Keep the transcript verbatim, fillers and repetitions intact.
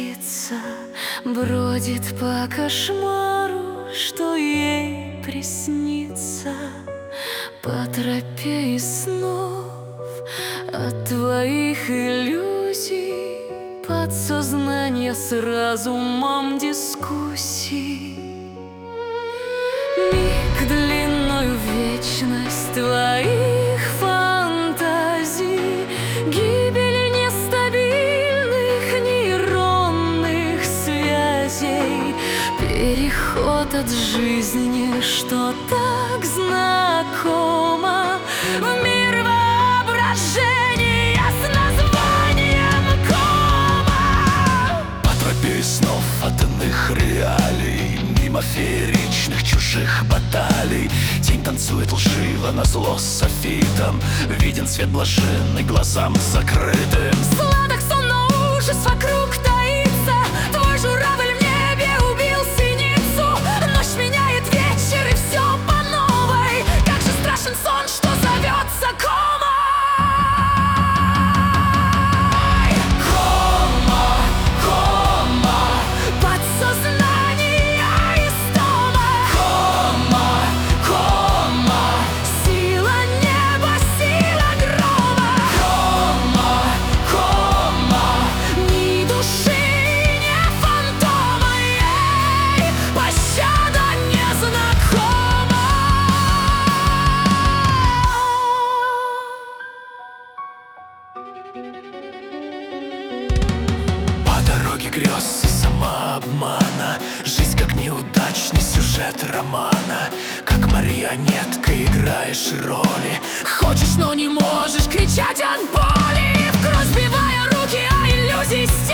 птица бродит по кошмару, что ей приснится, по тропе из снов от твоих иллюзий, подсознание с разумом дискуссий. Миг длиною в вечность твоих фантазий, гибель нестабильных нейронных связей, переход от жизни, что так знакомо, в мир воображения с названием кома. По тропе снов от иных реалий, мимо фееричных чужих баталий, тень танцует лживо назло софитом, виден свет блаженный глазам закрытым. Сладок сон, но ужас вокруг таится, твой журавль в небе убил синицу. Ночь меняет вечер, и все по новой. Как же страшен сон, что зовется комой. Кома, кома, Подсознание истома, кома, кома, сила неба, сила грома. кома, кома, Ни души, ни фантома, ей пощада незнакома. по дороге грез и самообмана, жизнь как неудачный сюжет романа. Как марионетка играешь роли, Хочешь, но не можешь кричать от боли, в кровь сбивая руки, а иллюзий